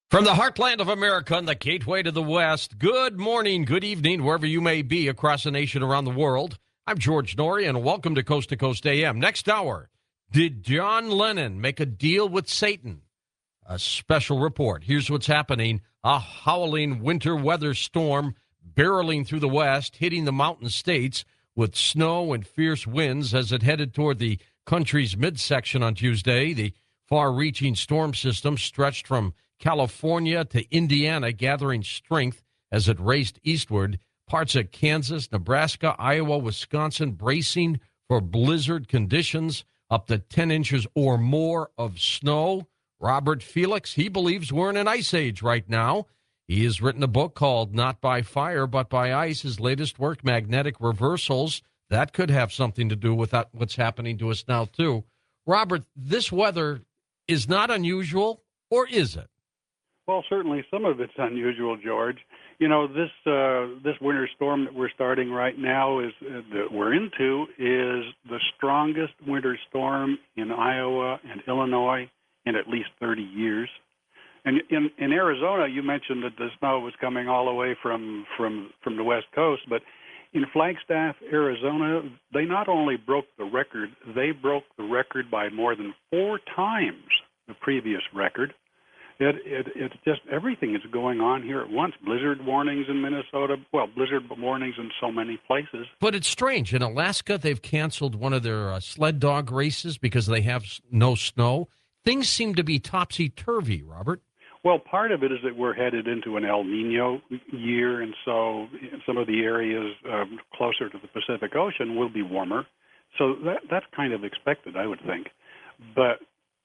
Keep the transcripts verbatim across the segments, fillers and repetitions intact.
From the heartland of America and the gateway to the West, good morning, good evening, wherever you may be across the nation, around the world. I'm George Noory, and welcome to Coast to Coast A M. Next hour, did John Lennon make a deal with Satan? A special report. Here's what's happening. A howling winter weather storm barreling through the west, hitting the mountain states with snow and fierce winds as it headed toward the country's midsection on Tuesday. The far-reaching storm system stretched from California to Indiana, gathering strength as it raced eastward. Parts of Kansas, Nebraska, Iowa, Wisconsin bracing for blizzard conditions, up to ten inches or more of snow. Robert Felix, he believes we're in an ice age right now. He has written a book called Not by Fire, But by Ice. His latest work, Magnetic Reversals. That could have something to do with that, what's happening to us now, too. Robert, this weather is not unusual, or is it? Well, certainly some of it's unusual, George. You know, this uh, this winter storm that we're starting right now is uh, that we're into is the strongest winter storm in Iowa and Illinois in at least thirty years. And in, in Arizona, you mentioned that the snow was coming all the way from, from, from the West Coast, but in Flagstaff, Arizona, they not only broke the record, they broke the record by more than four times the previous record. It, it, it's just everything is going on here at once. Blizzard warnings in Minnesota. Well, blizzard warnings in so many places. But it's strange. In Alaska, they've canceled one of their uh, sled dog races because they have no snow. Things seem to be topsy-turvy, Robert. Well, part of it is that we're headed into an El Nino year, and so some of the areas um, closer to the Pacific Ocean will be warmer. So that that's kind of expected, I would think. But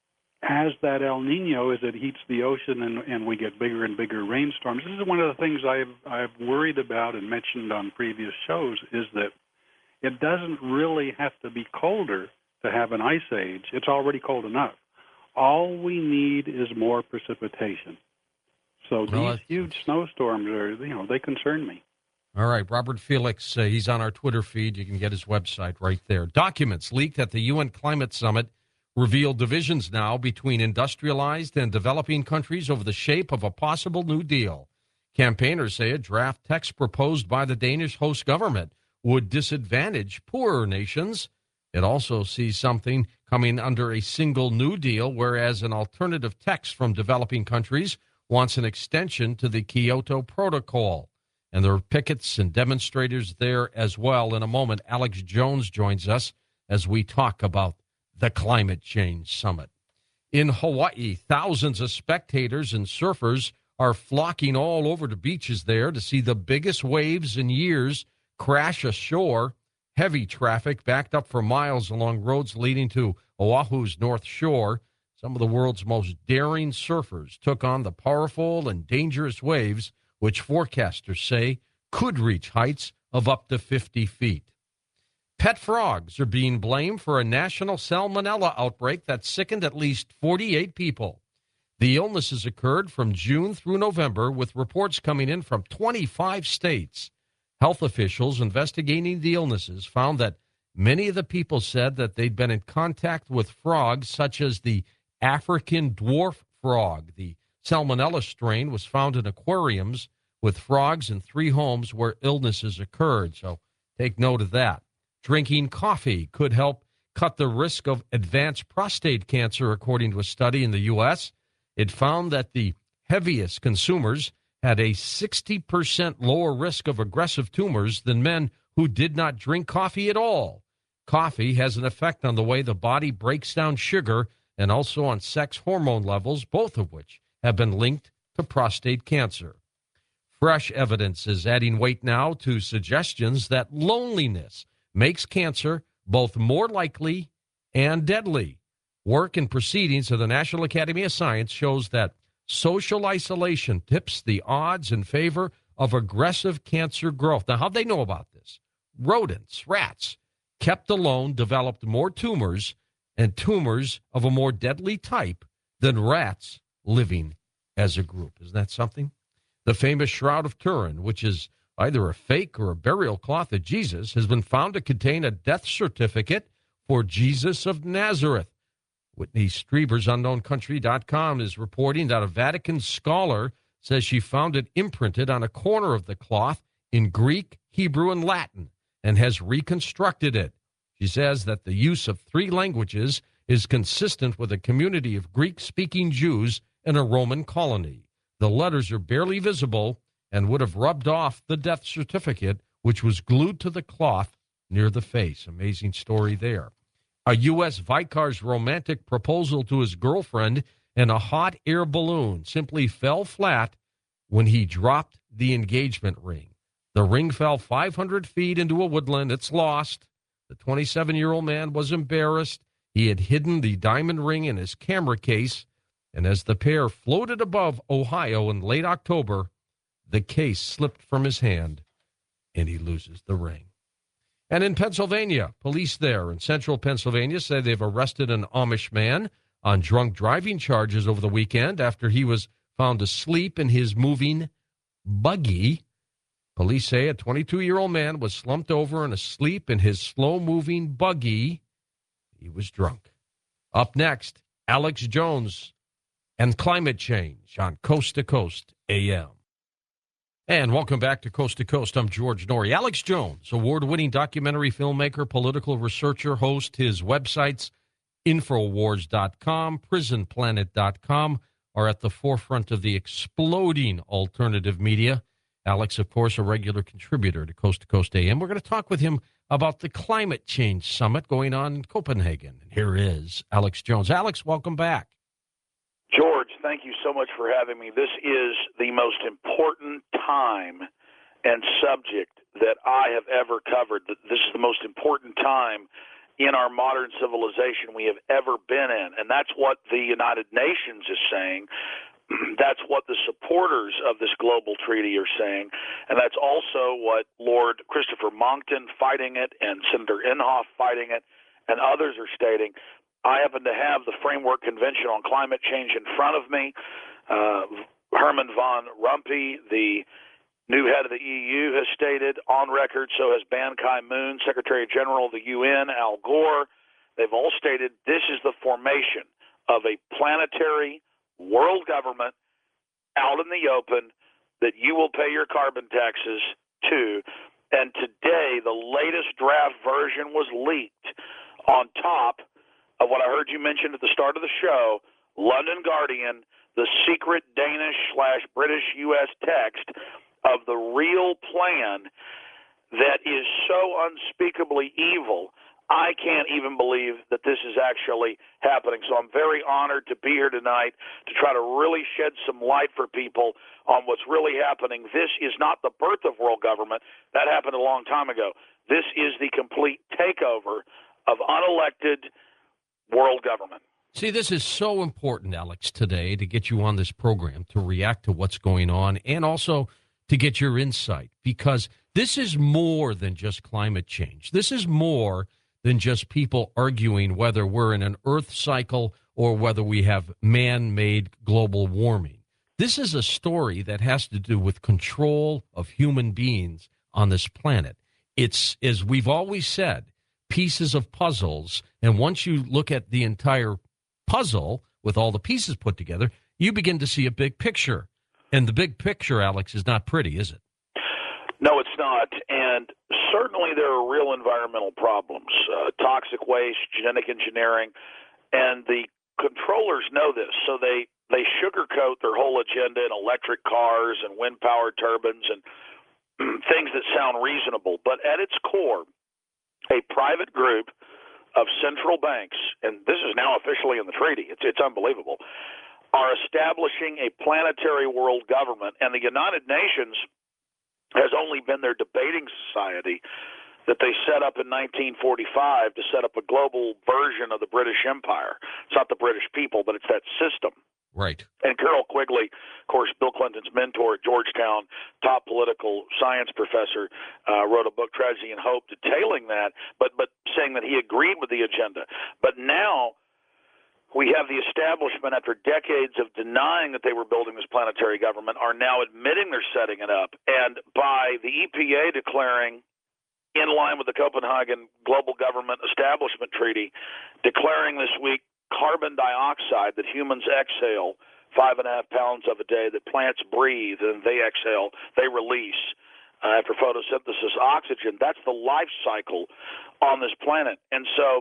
as that El Nino, as it heats the ocean and, and we get bigger and bigger rainstorms, this is one of the things I've I've worried about and mentioned on previous shows, is that it doesn't really have to be colder to have an ice age. It's already cold enough. All we need is more precipitation. So well, these huge snowstorms are, you know, they concern me. All right, Robert Felix, uh, he's on our Twitter feed. You can get his website right there. Documents leaked at the U N Climate Summit reveal divisions now between industrialized and developing countries over the shape of a possible New Deal. Campaigners say a draft text proposed by the Danish host government would disadvantage poorer nations. It also sees something coming under a single New Deal, whereas an alternative text from developing countries wants an extension to the Kyoto Protocol. And there are pickets and demonstrators there as well. In a moment, Alex Jones joins us as we talk about the Climate Change Summit. In Hawaii, thousands of spectators and surfers are flocking all over the beaches there to see the biggest waves in years crash ashore. Heavy traffic backed up for miles along roads leading to Oahu's North Shore. Some of the world's most daring surfers took on the powerful and dangerous waves, which forecasters say could reach heights of up to fifty feet. Pet frogs are being blamed for a national salmonella outbreak that sickened at least forty-eight people. The illness has occurred from June through November, with reports coming in from twenty-five states. Health officials investigating the illnesses found that many of the people said that they'd been in contact with frogs such as the African dwarf frog. The salmonella strain was found in aquariums with frogs in three homes where illnesses occurred. So take note of that. Drinking coffee could help cut the risk of advanced prostate cancer, according to a study in the U S. It found that the heaviest consumers had a sixty percent lower risk of aggressive tumors than men who did not drink coffee at all. Coffee has an effect on the way the body breaks down sugar and also on sex hormone levels, both of which have been linked to prostate cancer. Fresh evidence is adding weight now to suggestions that loneliness makes cancer both more likely and deadly. Work and proceedings of the National Academy of Science shows that social isolation tips the odds in favor of aggressive cancer growth. Now, how'd they know about this? Rodents, rats, kept alone, developed more tumors, and tumors of a more deadly type than rats living as a group. Isn't that something? The famous Shroud of Turin, which is either a fake or a burial cloth of Jesus, has been found to contain a death certificate for Jesus of Nazareth. Whitney Strieber's unknown country dot com is reporting that a Vatican scholar says she found it imprinted on a corner of the cloth in Greek, Hebrew, and Latin and has reconstructed it. She says that the use of three languages is consistent with a community of Greek-speaking Jews in a Roman colony. The letters are barely visible and would have rubbed off the death certificate, which was glued to the cloth near the face. Amazing story there. A U S Vicar's romantic proposal to his girlfriend in a hot air balloon simply fell flat when he dropped the engagement ring. The ring fell five hundred feet into a woodland. It's lost. The twenty-seven-year-old man was embarrassed. He had hidden the diamond ring in his camera case, and as the pair floated above Ohio in late October, the case slipped from his hand, and he loses the ring. And in Pennsylvania, police there in central Pennsylvania say they've arrested an Amish man on drunk driving charges over the weekend after he was found asleep in his moving buggy. Police say a twenty-two-year-old man was slumped over and asleep in his slow-moving buggy. He was drunk. Up next, Alex Jones and climate change on Coast to Coast A M. And welcome back to Coast to Coast. I'm George Noory. Alex Jones, award-winning documentary filmmaker, political researcher, host. His websites, Infowars dot com, Prison Planet dot com, are at the forefront of the exploding alternative media. Alex, of course, a regular contributor to Coast to Coast A M. We're going to talk with him about the climate change summit going on in Copenhagen. And here is Alex Jones. Alex, welcome back. George, thank you so much for having me. This is the most important time and subject that I have ever covered. This is the most important time in our modern civilization we have ever been in, and that's what the United Nations is saying. That's what the supporters of this global treaty are saying, and that's also what Lord Christopher Monckton fighting it and Senator Inhofe fighting it and others are stating. I happen to have the Framework Convention on Climate Change in front of me. Uh, Herman von Rompuy, the new head of the E U, has stated on record, so has Ban Ki-moon, Secretary General of the U N, Al Gore. They've all stated this is the formation of a planetary world government out in the open that you will pay your carbon taxes to. And today, the latest draft version was leaked on top of what I heard you mention at the start of the show, London Guardian, the secret Danish slash British U S text of the real plan that is so unspeakably evil, I can't even believe that this is actually happening. So I'm very honored to be here tonight to try to really shed some light for people on what's really happening. This is not the birth of world government. That happened a long time ago. This is the complete takeover of unelected world government. See, this is so important, Alex, today to get you on this program, to react to what's going on, and also to get your insight, because this is more than just climate change. This is more than just people arguing whether we're in an Earth cycle or whether we have man-made global warming. This is a story that has to do with control of human beings on this planet. It's, as we've always said, pieces of puzzles, and once you look at the entire puzzle with all the pieces put together, you begin to see a big picture. And the big picture, Alex, is not pretty, is it? No, it's not. And certainly there are real environmental problems, uh, toxic waste, genetic engineering, and the controllers know this, so they, they sugarcoat their whole agenda in electric cars and wind-powered turbines and things that sound reasonable. But at its core, a private group of central banks, and this is now officially in the treaty, it's, it's unbelievable, are establishing a planetary world government. And the United Nations has only been their debating society that they set up in nineteen forty-five to set up a global version of the British Empire. It's not the British people, but it's that system. Right. And Carroll Quigley, of course, Bill Clinton's mentor at Georgetown, top political science professor, uh, wrote a book, Tragedy and Hope, detailing that, but but saying that he agreed with the agenda. But now we have the establishment, after decades of denying that they were building this planetary government, are now admitting they're setting it up. And by the E P A declaring, in line with the Copenhagen Global Government Establishment Treaty, declaring this week carbon dioxide that humans exhale, five and a half pounds of a day, that plants breathe and they exhale, they release uh, after photosynthesis oxygen. That's the life cycle on this planet. And so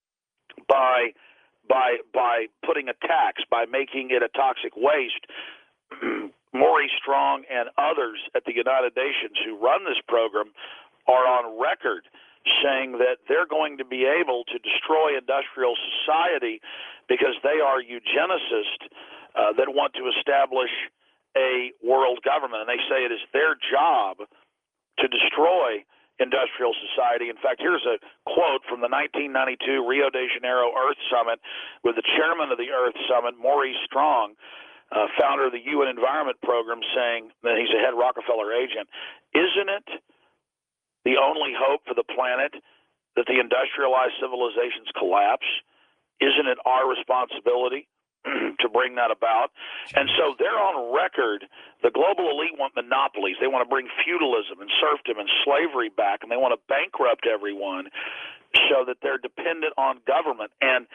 by by by putting a tax, by making it a toxic waste, Maurice Strong and others at the United Nations who run this program are on record saying that they're going to be able to destroy industrial society because they are eugenicists uh, that want to establish a world government. And they say it is their job to destroy industrial society. In fact, here's a quote from the nineteen ninety-two Rio de Janeiro Earth Summit with the chairman of the Earth Summit, Maurice Strong, uh, founder of the U N Environment Program, saying that he's a head Rockefeller agent. Isn't it the only hope for the planet that the industrialized civilizations collapse? Isn't it our responsibility to bring that about? And so they're on record. The global elite want monopolies. They want to bring feudalism and serfdom and slavery back, and they want to bankrupt everyone so that they're dependent on government. And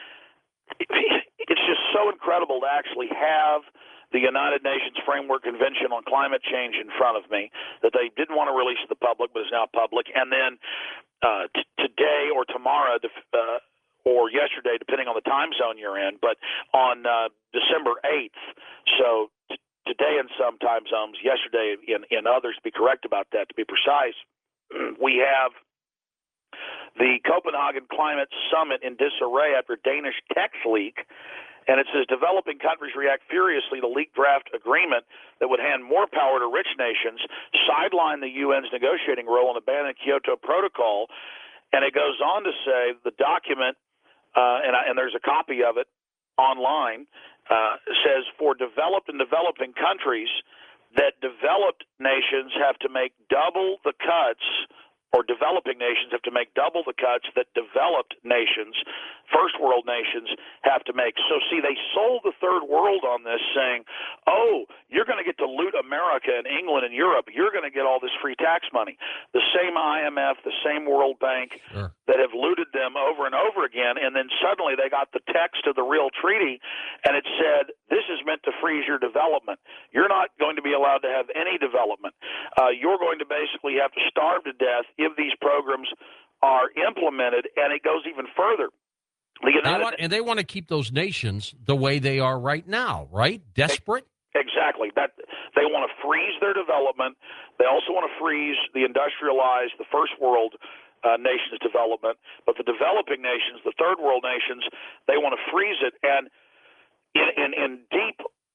it's just so incredible to actually have the United Nations Framework Convention on Climate Change in front of me that they didn't want to release to the public but is now public. And then uh, t- today or tomorrow uh, or yesterday, depending on the time zone you're in, but on uh, December eighth, so t- today in some time zones, yesterday in, in others, to be correct about that, to be precise, we have the Copenhagen Climate Summit in disarray after Danish tax leak. And it says developing countries react furiously to leaked draft agreement that would hand more power to rich nations, sideline the U N's negotiating role, and abandon Kyoto Protocol. And it goes on to say the document, uh, and, I, and there's a copy of it online, uh, says for developed and developing countries that developed nations have to make double the cuts, or developing nations have to make double the cuts that developed nations, first world nations, have to make. So, see, they sold the third world on this, saying, oh, you're going to get to loot America and England and Europe. You're going to get all this free tax money. The same I M F, the same World Bank Sure. that have looted them over and over again, and then suddenly they got the text of the real treaty, and it said, this is meant to freeze your development. You're not going to be allowed to have any development. Uh, you're going to basically have to starve to death if these programs are implemented, and it goes even further. The United They want, and they want to keep those nations the way they are right now, right? Desperate? Exactly. That they want to freeze their development. They also want to freeze the industrialized, the first world uh, nations' development. But the developing nations, the third world nations, they want to freeze it. And in, in, in deep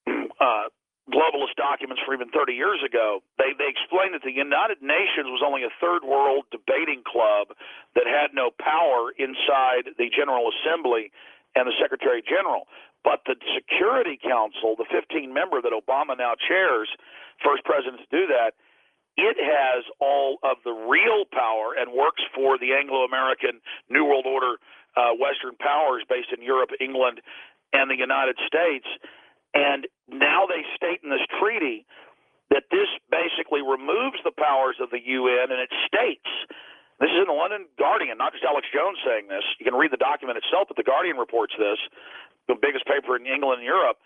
uh, globalist documents from even thirty years ago, they, they explained that the United Nations was only a third world debating club that had no power inside the General Assembly and the Secretary General. But the Security Council, the fifteen member that Obama now chairs, first president to do that, it has all of the real power and works for the Anglo-American New World Order uh, Western powers based in Europe, England, and the United States. And now they state in this treaty that this basically removes the powers of the U N, and it states, this is in the London Guardian, not just Alex Jones saying this. You can read the document itself, but the Guardian reports this, the biggest paper in England and Europe,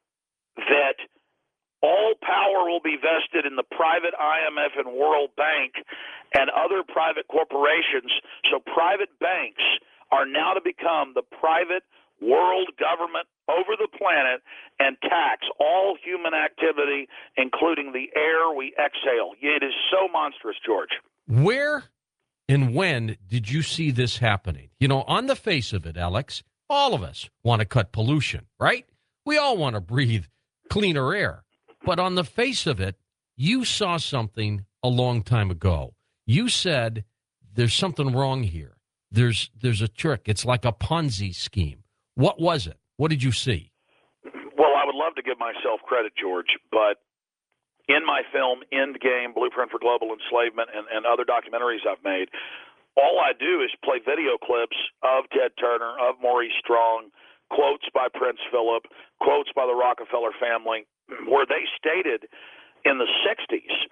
that all power will be vested in the private I M F and World Bank and other private corporations. So private banks are now to become the private world government over the planet and tax all human activity, including the air we exhale. It is so monstrous, George. Where and when did you see this happening? You know, on the face of it, Alex, all of us want to cut pollution, right? We all want to breathe cleaner air. But on the face of it, you saw something a long time ago. You said there's something wrong here. There's there's a trick. It's like a Ponzi scheme. What was it? What did you see? Well, I would love to give myself credit, George, but in my film Endgame, Blueprint for Global Enslavement, and, and other documentaries I've made, all I do is play video clips of Ted Turner, of Maurice Strong, quotes by Prince Philip, quotes by the Rockefeller family, where they stated in the sixties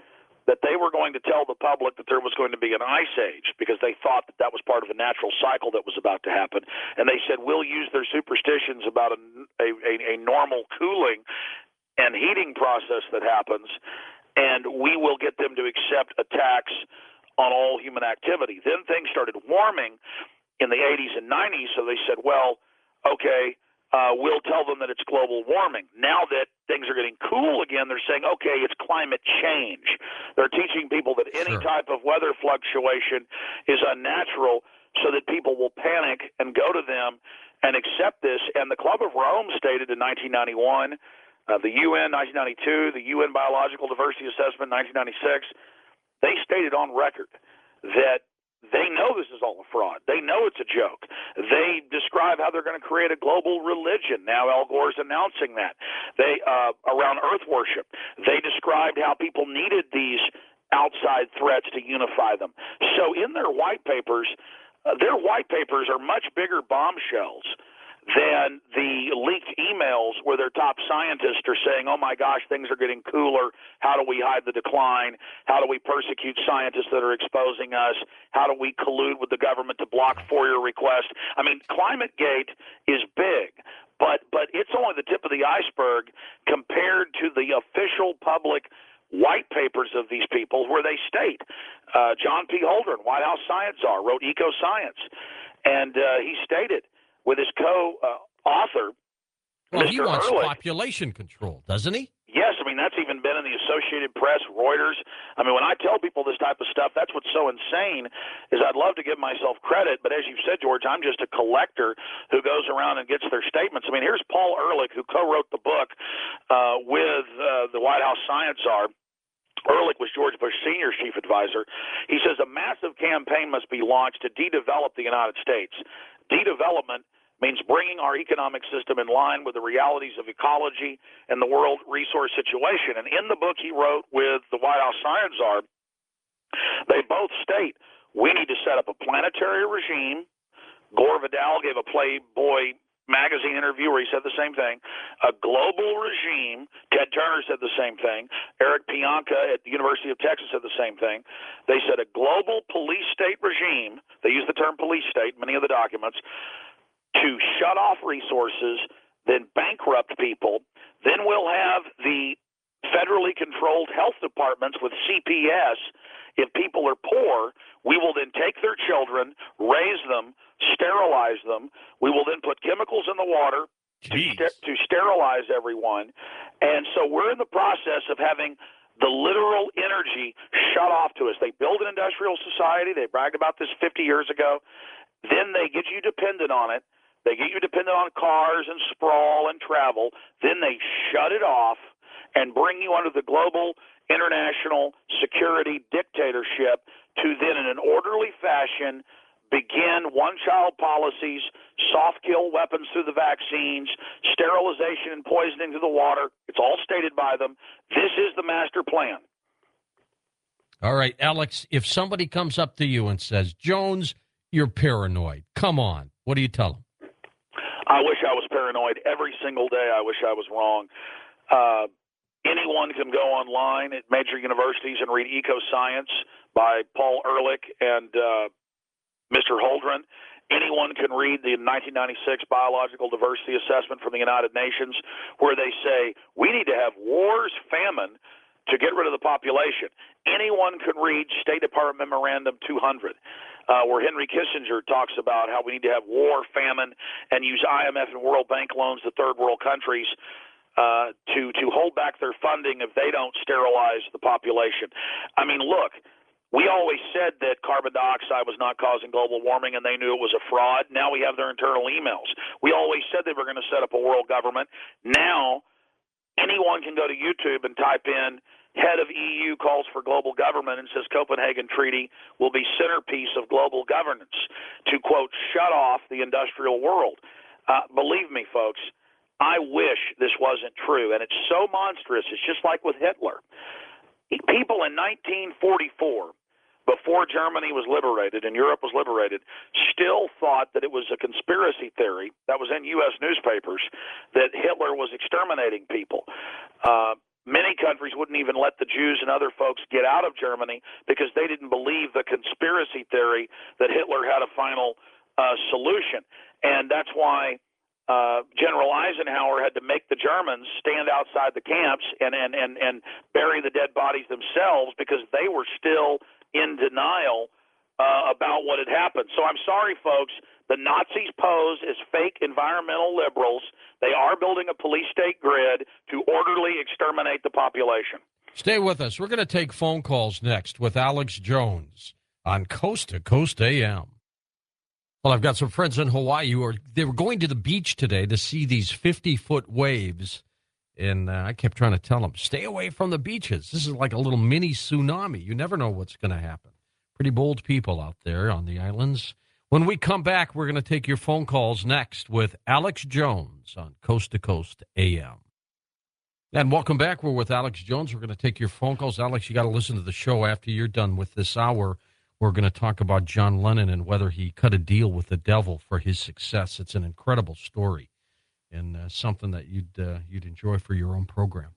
that they were going to tell the public that there was going to be an ice age because they thought that that was part of a natural cycle that was about to happen. And they said, we'll use their superstitions about a, a, a normal cooling and heating process that happens, and we will get them to accept a tax on all human activity. Then things started warming in the eighties and nineties, so they said, well, okay, uh, we'll tell them that it's global warming. Now that things are getting cool again, they're saying, okay, it's climate change. They're teaching people that any Sure. type of weather fluctuation is unnatural so that people will panic and go to them and accept this. And the Club of Rome stated in nineteen ninety-one, uh, the U N nineteen ninety-two, the U N Biological Diversity Assessment nineteen ninety-six, they stated on record that they know this is all a fraud. They know it's a joke. They describe how they're going to create a global religion. Now Al Gore's announcing that. They uh, around Earth worship. They described how people needed these outside threats to unify them. So in their white papers, uh, their white papers are much bigger bombshells than the leaked emails where their top scientists are saying, oh, my gosh, things are getting cooler. How do we hide the decline? How do we persecute scientists that are exposing us? How do we collude with the government to block FOIA requests? I mean, ClimateGate is big, but, but it's only the tip of the iceberg compared to the official public white papers of these people where they state, uh, John P. Holdren, White House Science Czar, wrote Eco-Science, and uh, he stated with his co-author, Well, Mister he wants Ehrlich. population control, doesn't he? Yes, I mean, that's even been in the Associated Press, Reuters. I mean, when I tell people this type of stuff, that's what's so insane is I'd love to give myself credit, but as you said, George, I'm just a collector who goes around and gets their statements. I mean, here's Paul Ehrlich, who co-wrote the book uh, with uh, the White House Science Czar. Ehrlich was George Bush Senior's chief advisor. He says a massive campaign must be launched to de-develop the United States. De-development means bringing our economic system in line with the realities of ecology and the world resource situation. And in the book he wrote with the White House Science Czar, they both state we need to set up a planetary regime. Gore Vidal gave a Playboy magazine interview where he said the same thing. A global regime. Ted Turner said the same thing. Eric Pianka at the University of Texas said the same thing. They said a global police state regime. They use the term police state in many of the documents, to shut off resources, then bankrupt people. Then we'll have the federally controlled health departments with C P S. If people are poor, we will then take their children, raise them, sterilize them. We will then put chemicals in the water to, st- to sterilize everyone. And so we're in the process of having the literal energy shut off to us. They build an industrial society. They bragged about this fifty years ago. Then they get you dependent on it. They get you dependent on cars and sprawl and travel. Then they shut it off and bring you under the global international security dictatorship to then, in an orderly fashion, begin one-child policies, soft-kill weapons through the vaccines, sterilization and poisoning through the water. It's all stated by them. This is the master plan. All right, Alex, if somebody comes up to you and says, Jones, you're paranoid, come on, what do you tell them? I wish I was paranoid every single day. I wish I was wrong. Uh, anyone can go online at major universities and read Eco-Science by Paul Ehrlich and uh, Mister Holdren. Anyone can read the nineteen ninety-six Biological Diversity Assessment from the United Nations, where they say we need to have wars, famine, to get rid of the population. Anyone can read State Department Memorandum two hundred, uh, where Henry Kissinger talks about how we need to have war, famine, and use I M F and World Bank loans to third world countries uh, to, to hold back their funding if they don't sterilize the population. I mean, look, we always said that carbon dioxide was not causing global warming, and they knew it was a fraud. Now we have their internal emails. We always said they were going to set up a world government. Now anyone can go to YouTube and type in head of E U calls for global government and says Copenhagen Treaty will be centerpiece of global governance to, quote, shut off the industrial world. Uh, believe me, folks, I wish this wasn't true, and it's so monstrous. It's just like with Hitler. People in nineteen forty-four, before Germany was liberated and Europe was liberated, still thought that it was a conspiracy theory that was in U S newspapers that Hitler was exterminating people. Uh, Many countries wouldn't even let the Jews and other folks get out of Germany because they didn't believe the conspiracy theory that Hitler had a final uh, solution. And that's why uh, General Eisenhower had to make the Germans stand outside the camps and, and, and, and bury the dead bodies themselves because they were still in denial uh, about what had happened. So I'm sorry, folks. The Nazis pose as fake environmental liberals. They are building a police state grid to orderly exterminate the population. Stay with us. We're going to take phone calls next with Alex Jones on Coast to Coast A M. Well, I've got some friends in Hawaii who are they were going to the beach today to see these fifty-foot waves, and uh, I kept trying to tell them, stay away from the beaches. This is like a little mini tsunami. You never know what's going to happen. Pretty bold people out there on the islands. When we come back, we're going to take your phone calls next with Alex Jones on Coast to Coast A M. And welcome back. We're with Alex Jones. We're going to take your phone calls. Alex, you got to listen to the show after you're done with this hour. We're going to talk about John Lennon and whether he cut a deal with the devil for his success. It's an incredible story and uh, something that you'd uh, you'd enjoy for your own program.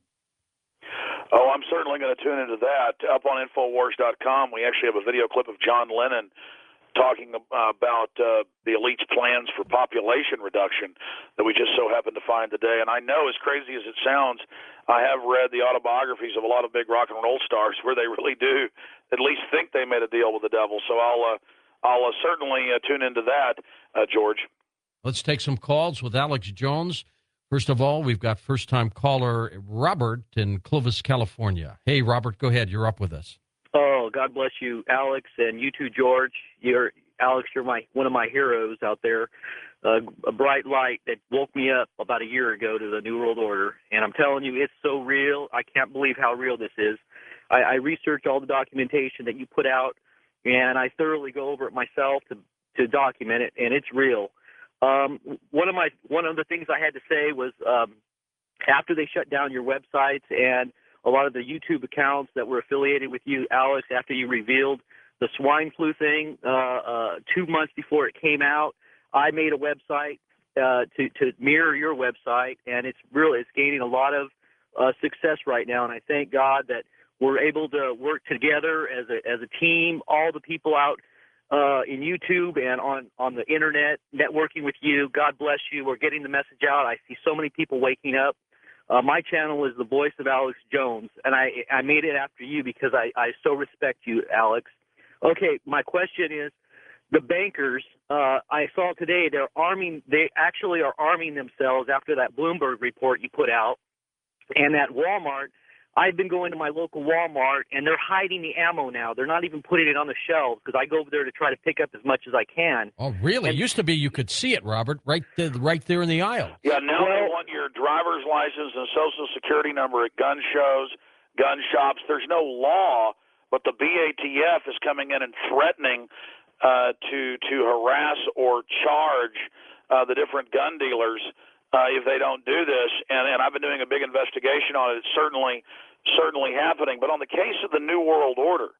Oh, I'm certainly going to tune into that. Up on Infowars dot com, we actually have a video clip of John Lennon talking about uh, the elite's plans for population reduction that we just so happened to find today. And I know, as crazy as it sounds, I have read the autobiographies of a lot of big rock and roll stars where they really do at least think they made a deal with the devil. So I'll uh, I'll uh, certainly uh, tune into that, uh, George. Let's take some calls with Alex Jones. First of all, we've got first-time caller Robert in Clovis, California. Hey, Robert, go ahead. You're up with us. Oh, God bless you, Alex, and you too, George. You're Alex. You're my one of my heroes out there. Uh, a bright light that woke me up about a year ago to the New World Order, and I'm telling you, it's so real. I can't believe how real this is. I, I researched all the documentation that you put out, and I thoroughly go over it myself to to document it, and it's real. Um, one of my one of the things I had to say was um, after they shut down your websites and a lot of the YouTube accounts that were affiliated with you, Alex, after you revealed the swine flu thing uh, uh, two months before it came out, I made a website uh, to, to mirror your website, and it's really it's gaining a lot of uh, success right now. And I thank God that we're able to work together as a as a team, all the people out uh, in YouTube and on, on the Internet, networking with you. God bless you. We're getting the message out. I see so many people waking up. Uh, my channel is the Voice of Alex Jones, and I, I made it after you because I, I so respect you, Alex. Okay, my question is, the bankers, uh, I saw today, they're arming, they actually are arming themselves after that Bloomberg report you put out, and at Walmart, I've been going to my local Walmart, and they're hiding the ammo now. They're not even putting it on the shelves because I go over there to try to pick up as much as I can. Oh, really? And, it used to be you could see it, Robert, right there, right there in the aisle. Yeah, now well, they want your driver's license and social security number at gun shows, gun shops. There's no law, but the B A T F is coming in and threatening uh, to to harass or charge uh, the different gun dealers uh, if they don't do this. And, and I've been doing a big investigation on it. It's certainly certainly happening. But on the case of the New World Order,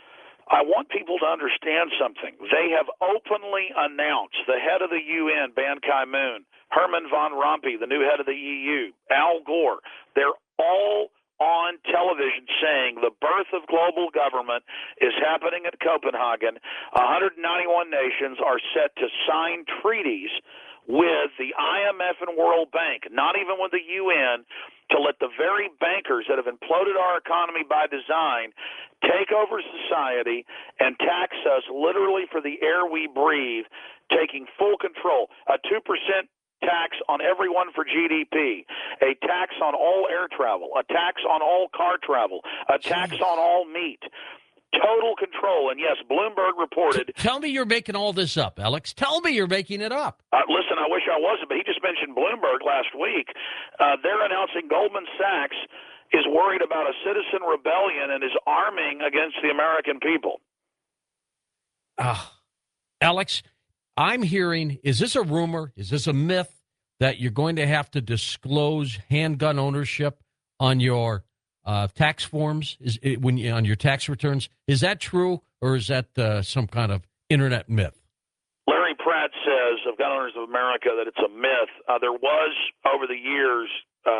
I want people to understand something. They have openly announced, the head of the U N, Ban Ki-moon, Herman Van Rompuy, the new head of the E U, Al Gore, they're all on television saying the birth of global government is happening at Copenhagen. one hundred ninety-one nations are set to sign treaties with the I M F and World Bank, not even with the U N, to let the very bankers that have imploded our economy by design take over society and tax us literally for the air we breathe, taking full control. A two percent tax on everyone for G D P, a tax on all air travel, a tax on all car travel, a tax on all meat. Total control. And yes, Bloomberg reported. Tell me you're making all this up, Alex. Tell me you're making it up. Uh, listen, I wish I wasn't, but he just mentioned Bloomberg last week. Uh, they're announcing Goldman Sachs is worried about a citizen rebellion and is arming against the American people. Uh, Alex, I'm hearing, is this a rumor? Is this a myth that you're going to have to disclose handgun ownership on your Uh, tax forms is it, when you, on your tax returns? Is that true, or is that uh, some kind of internet myth? Larry Pratt says of Gun Owners of America that it's a myth. Uh, there was over the years uh,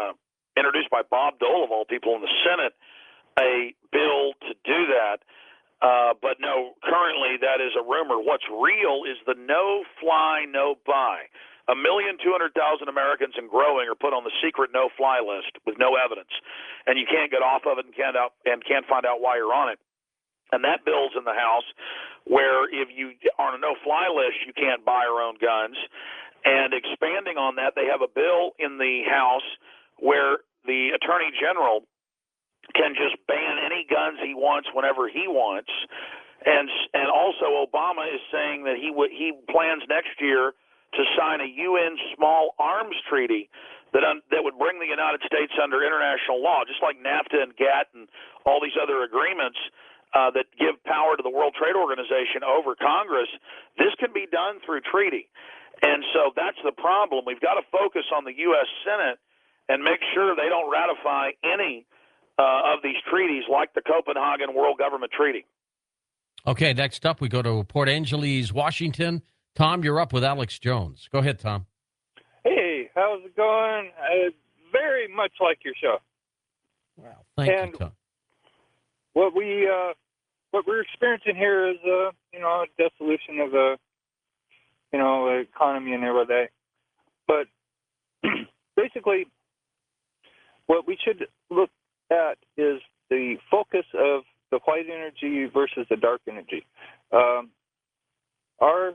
introduced by Bob Dole, of all people in the Senate, a bill to do that. Uh, but no, currently that is a rumor. What's real is the no-fly, no-buy. A million two hundred thousand Americans and growing are put on the secret no-fly list with no evidence, and you can't get off of it and can't out and can't find out why you're on it. And that bill's in the House, where if you are on a no-fly list, you can't buy or own guns. And expanding on that, they have a bill in the House where the Attorney General can just ban any guns he wants whenever he wants, and and also Obama is saying that he w- he plans next year to sign a U N small arms treaty that un- that would bring the United States under international law, just like NAFTA and GATT and all these other agreements uh, that give power to the World Trade Organization over Congress. This can be done through treaty, and so that's the problem. We've got to focus on the U S Senate and make sure they don't ratify any Uh, of these treaties, like the Copenhagen World Government Treaty. Okay, next up we go to Port Angeles, Washington. Tom, you're up with Alex Jones. Go ahead, Tom. Hey, how's it going? I very much like your show. Wow, thank and you, Tom. What we uh, what we're experiencing here is uh, you know, a dissolution of the you know economy and everything. But basically, what we should look at is the focus of the white energy versus the dark energy. Um, our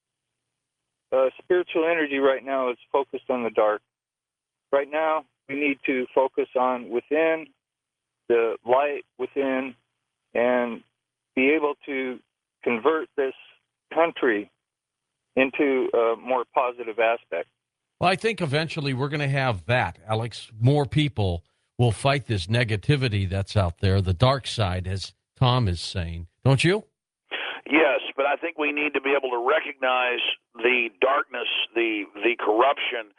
uh, spiritual energy right now is focused on the dark. Right now, we need to focus on within, the light within, and be able to convert this country into a more positive aspect. Well, I think eventually we're going to have that, Alex. More people will fight this negativity that's out there, the dark side, as Tom is saying. Don't you? Yes, but I think we need to be able to recognize the darkness, the the corruption.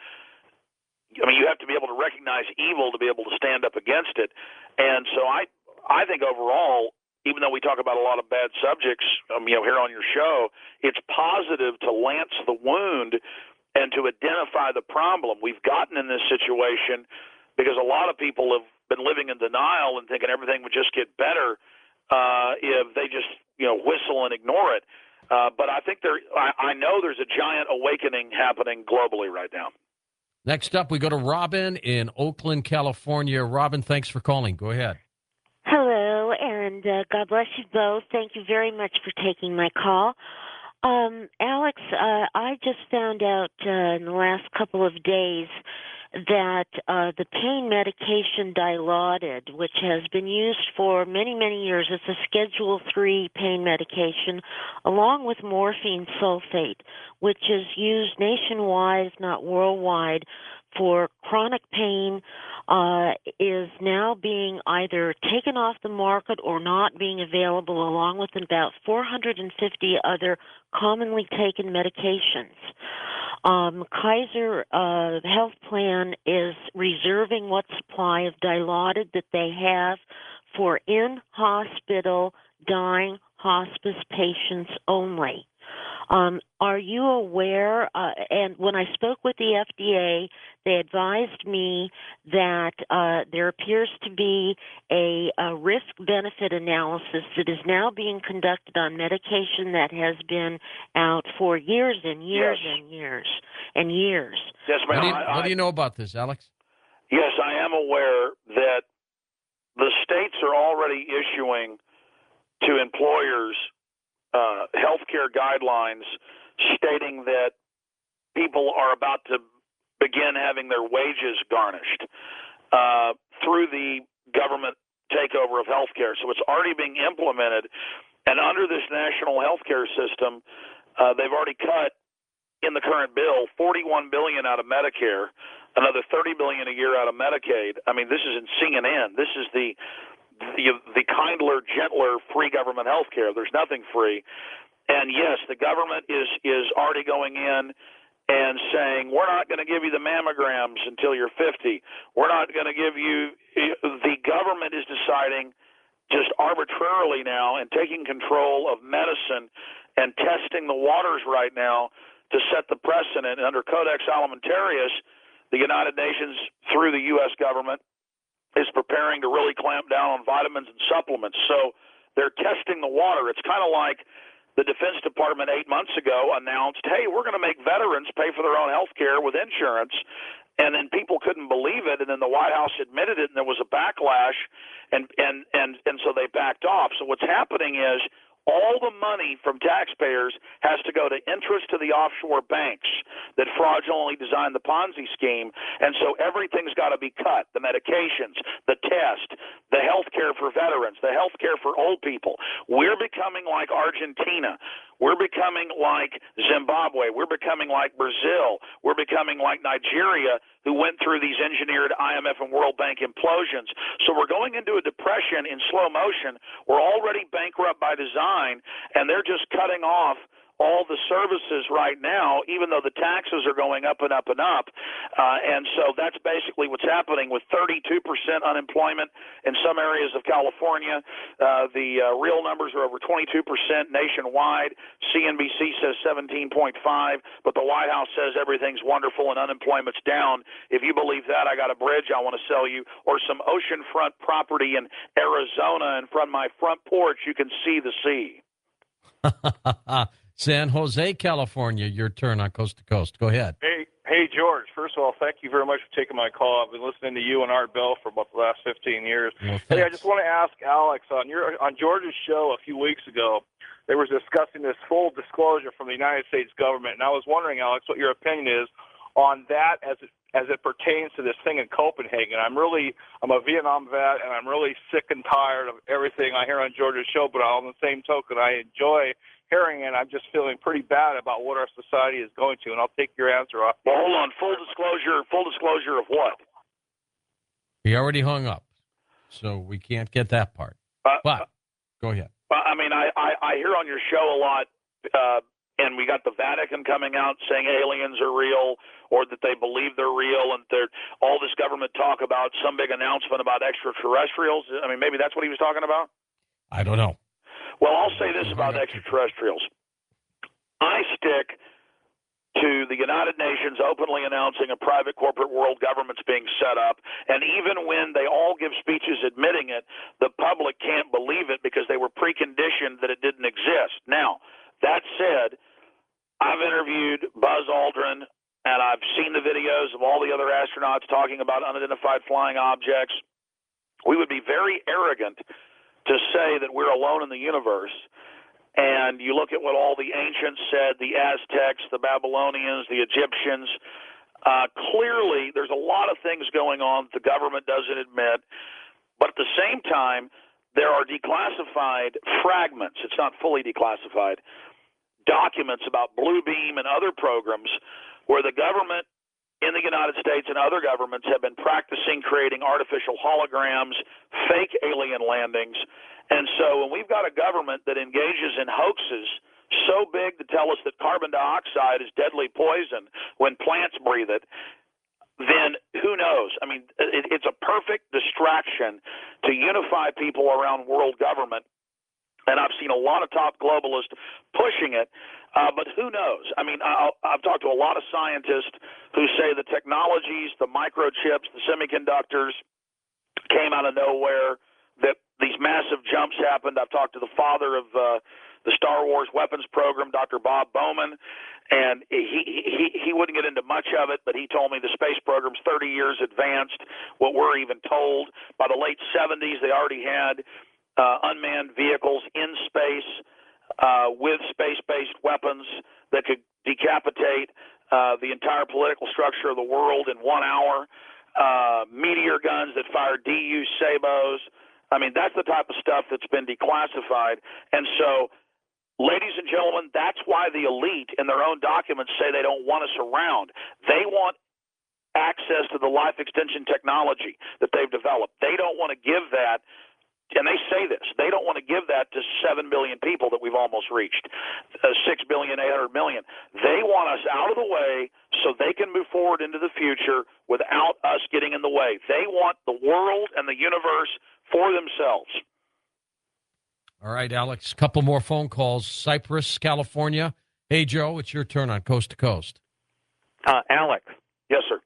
I mean, you have to be able to recognize evil to be able to stand up against it. And so I I think overall, even though we talk about a lot of bad subjects, um, you know, here on your show, it's positive to lance the wound and to identify the problem. We've gotten in this situation because a lot of people have been living in denial and thinking everything would just get better uh, if they just, you know, whistle and ignore it. Uh, but I think there, I, I know there's a giant awakening happening globally right now. Next up, we go to Robin in Oakland, California. Robin, thanks for calling. Go ahead. Hello, and uh, God bless you both. Thank you very much for taking my call. Um, Alex, uh, I just found out uh, in the last couple of days that uh, the pain medication Dilaudid, which has been used for many, many years, it's a Schedule three pain medication, along with morphine sulfate, which is used nationwide, if not worldwide, for chronic pain, uh, is now being either taken off the market or not being available, along with about four hundred fifty other commonly taken medications. Um, Kaiser uh, Health Plan is reserving what supply of Dilaudid that they have for in-hospital dying hospice patients only. Um, are you aware, uh, and when I spoke with the F D A, they advised me that uh, there appears to be a, a risk-benefit analysis that is now being conducted on medication that has been out for years and years Yes. and years and years. Yes, What ma'am. do, you, I, what do you know about this, Alex? Yes, I am aware that the states are already issuing to employers uh, healthcare guidelines stating that people are about to begin having their wages garnished uh, through the government takeover of healthcare. So it's already being implemented, and under this national healthcare system, uh, they've already cut in the current bill forty-one billion dollars out of Medicare, another thirty billion dollars a year out of Medicaid. I mean, this is in C N N. This is the the, the kindler, gentler, free government health care. There's nothing free. And, yes, the government is, is already going in and saying, we're not going to give you the mammograms until you're fifty. We're not going to give you – the government is deciding just arbitrarily now and taking control of medicine and testing the waters right now to set the precedent. Under Codex Alimentarius, the United Nations, through the U S government, is preparing to really clamp down on vitamins and supplements. So they're testing the water. It's kind of like the Defense Department eight months ago announced, hey, we're going to make veterans pay for their own health care with insurance. And then people couldn't believe it, and then the White House admitted it, and there was a backlash, and, and, and, and so they backed off. So what's happening is all the money from taxpayers has to go to interest to the offshore banks that fraudulently designed the Ponzi scheme, and so everything's got to be cut: the medications, the test, the health care for veterans, the health care for old people. We're becoming like Argentina. We're becoming like Zimbabwe. We're becoming like Brazil. We're becoming like Nigeria, who went through these engineered I M F and World Bank implosions. So we're going into a depression in slow motion. We're already bankrupt by design, and they're just cutting off all the services right now, even though the taxes are going up and up and up. Uh, and so that's basically what's happening with thirty-two percent unemployment in some areas of California. Uh, the uh, real numbers are over twenty-two percent nationwide. C N B C says seventeen point five, but the White House says everything's wonderful and unemployment's down. If you believe that, I got a bridge I want to sell you, or some oceanfront property in Arizona, and from my front porch you can see the sea. San Jose, California, your turn on Coast to Coast. Go ahead. Hey, hey, George. First of all, thank you very much for taking my call. I've been listening to you and Art Bell for about the last fifteen years. Well, hey, I just want to ask Alex, on your on George's show a few weeks ago, they were discussing this full disclosure from the United States government, and I was wondering, Alex, what your opinion is on that as it as it pertains to this thing in Copenhagen. I'm really, I'm a Vietnam vet, and I'm really sick and tired of everything I hear on George's show, but on the same token, I enjoy hearing it. I'm just feeling pretty bad about what our society is going to, and I'll take your answer off. Well, hold on. Full disclosure, full disclosure of what? He already hung up, so we can't get that part. Uh, but go ahead. I mean, I, I, I hear on your show a lot, uh, and we got the Vatican coming out saying aliens are real, or that they believe they're real, and they're, all this government talk about some big announcement about extraterrestrials. I mean, maybe that's what he was talking about? I don't know. Well, I'll say this about extraterrestrials. I stick to the United Nations openly announcing a private corporate world government's being set up, and even when they all give speeches admitting it, the public can't believe it because they were preconditioned that it didn't exist. Now, that said, I've interviewed Buzz Aldrin, and I've seen the videos of all the other astronauts talking about unidentified flying objects. We would be very arrogant to say that we're alone in the universe. And you look at what all the ancients said, the Aztecs, the Babylonians, the Egyptians. Uh, clearly, there's a lot of things going on that the government doesn't admit. But at the same time, there are declassified fragments. It's not fully declassified. Documents about Bluebeam and other programs where the government in the United States and other governments have been practicing creating artificial holograms, fake alien landings. And so when we've got a government that engages in hoaxes so big to tell us that carbon dioxide is deadly poison when plants breathe it, then who knows? I mean, it, it's a perfect distraction to unify people around world government. And I've seen a lot of top globalists pushing it, uh, but who knows? I mean, I'll, I've talked to a lot of scientists who say the technologies, the microchips, the semiconductors came out of nowhere, that these massive jumps happened. I've talked to the father of uh, the Star Wars weapons program, Doctor Bob Bowman, and he, he, he wouldn't get into much of it, but he told me the space program's thirty years advanced, what we're even told. By the late seventies, they already had Uh, unmanned vehicles in space uh, with space-based weapons that could decapitate uh, the entire political structure of the world in one hour, uh, meteor guns that fire D U sabos. I mean, that's the type of stuff that's been declassified. And so, ladies and gentlemen, that's why the elite in their own documents say they don't want us around. They want access to the life extension technology that they've developed. They don't want to give that. And they say this, they don't want to give that to seven billion people that we've almost reached, uh, six billion, eight hundred million. They want us out of the way so they can move forward into the future without us getting in the way. They want the world and the universe for themselves. All right, Alex, a couple more phone calls. Cypress, California. Hey, Joe, it's your turn on Coast to Coast. Uh, Alex. Yes, sir.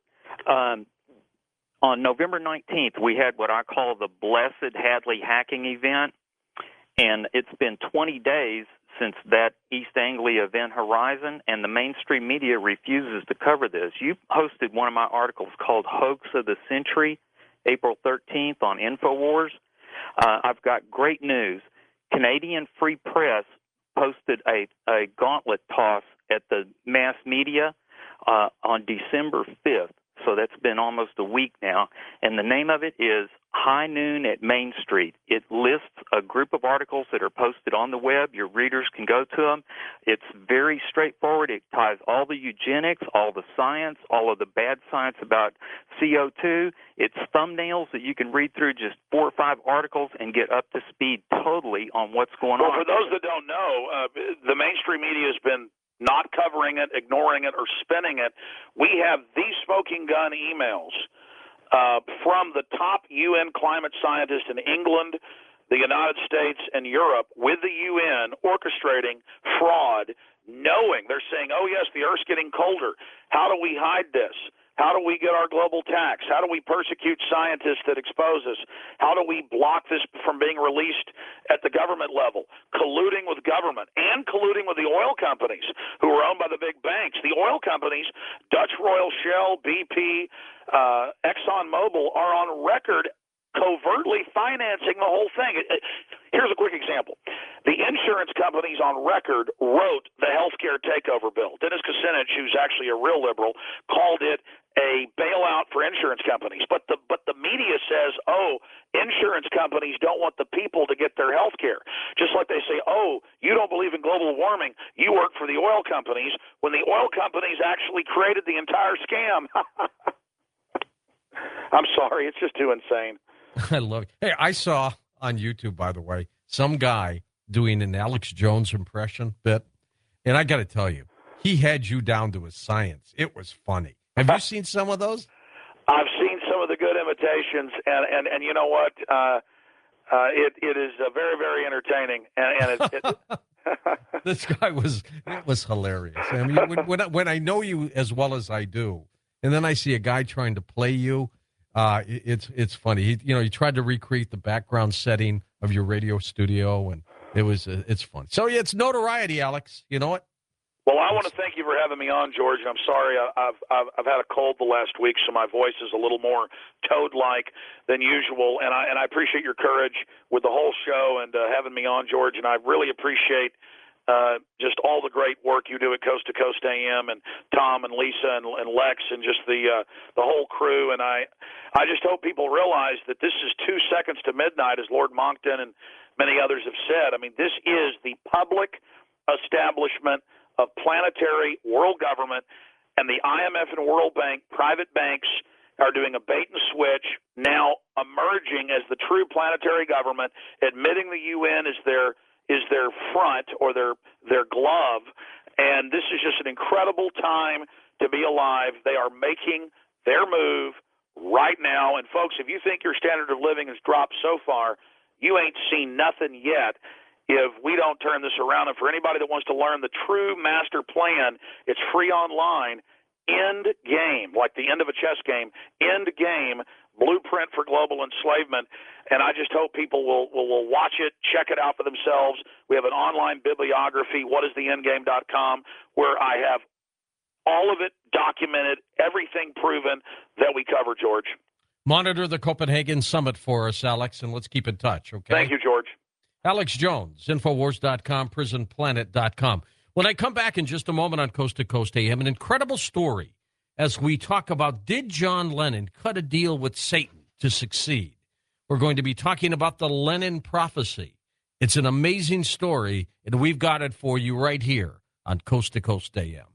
Um, on November nineteenth, we had what I call the Blessed Hadley Hacking Event, and it's been twenty days since that East Anglia Event Horizon, and the mainstream media refuses to cover this. You hosted one of my articles called Hoax of the Century, April thirteenth on InfoWars. Uh, I've got great news. Canadian Free Press posted a, a gauntlet toss at the mass media uh, on December fifth. So that's been almost a week now. And the name of it is High Noon at Main Street. It lists a group of articles that are posted on the web. Your readers can go to them. It's very straightforward. It ties all the eugenics, all the science, all of the bad science about C O two. It's thumbnails that you can read through, just four or five articles, and get up to speed totally on what's going well, on. Well, for those that don't know, uh, the mainstream media has been not covering it, ignoring it, or spinning it. We have the smoking gun emails uh, from the top U N climate scientists in England, the United States, and Europe with the U N orchestrating fraud, knowing they're saying, oh, yes, the Earth's getting colder. How do we hide this? How do we get our global tax? How do we persecute scientists that expose us? How do we block this from being released at the government level? Colluding with government and colluding with the oil companies who are owned by the big banks. The oil companies, Dutch Royal Shell, B P, uh, ExxonMobil, are on record covertly financing the whole thing. Here's a quick example. The insurance companies on record wrote the healthcare takeover bill. Dennis Kucinich, who's actually a real liberal, called it a bailout for insurance companies. But the but the media says, oh, insurance companies don't want the people to get their health care. Just like they say, oh, you don't believe in global warming, you work for the oil companies, when the oil companies actually created the entire scam. I'm sorry, it's just too insane. I love it. Hey, I saw on YouTube, by the way, some guy doing an Alex Jones impression bit, and I got to tell you, he had you down to a science. It was funny. Have you seen some of those? I've seen some of the good imitations, and, and, and you know what? Uh, uh, it it is uh, very, very entertaining. And, and it, it This guy was it was hilarious. I mean, when, when, I, when I know you as well as I do, and then I see a guy trying to play you, uh, it, it's it's funny. He, you know, he tried to recreate the background setting of your radio studio, and it was uh, it's fun. So yeah, it's notoriety, Alex. You know what? Well, I want to thank you for having me on, George. And I'm sorry, I've, I've I've had a cold the last week, so my voice is a little more toad-like than usual. And I and I appreciate your courage with the whole show and uh, having me on, George. And I really appreciate uh, just all the great work you do at Coast to Coast A M, and Tom and Lisa and, and Lex and just the uh, the whole crew. And I I just hope people realize that this is two seconds to midnight, as Lord Monckton and many others have said. I mean, this is the public establishment of planetary world government, and the I M F and World Bank, private banks, are doing a bait and switch, now emerging as the true planetary government, admitting the U N is their is their front or their their glove, and this is just an incredible time to be alive. They are making their move right now, and folks, if you think your standard of living has dropped so far, you ain't seen nothing yet if we don't turn this around. And for anybody that wants to learn the true master plan, it's free online. End Game, like the end of a chess game, End Game, Blueprint for Global Enslavement. And I just hope people will, will, will watch it, check it out for themselves. We have an online bibliography, what is the end game dot com, where I have all of it documented, everything proven that we cover, George. Monitor the Copenhagen Summit for us, Alex, and let's keep in touch, okay? Thank you, George. Alex Jones, Infowars dot com, Prison Planet dot com. When I come back in just a moment on Coast to Coast A M, an incredible story as we talk about, did John Lennon cut a deal with Satan to succeed? We're going to be talking about the Lennon prophecy. It's an amazing story, and we've got it for you right here on Coast to Coast A M.